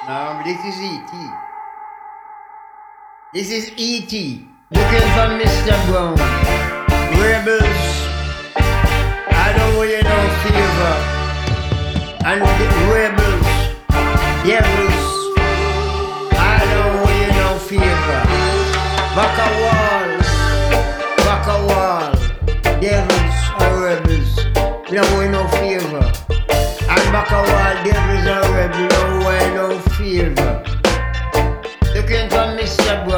This is E.T. This is E.T. Looking for Mr. Brown. Rebels, I don't want you no favor. And the rebels, devils, I don't want you no favor. Back a wall, devils or rebels, we don't want you no favor. And back a wall, devils or rebels, we don't want you no favor. Looking for Mr. Brown.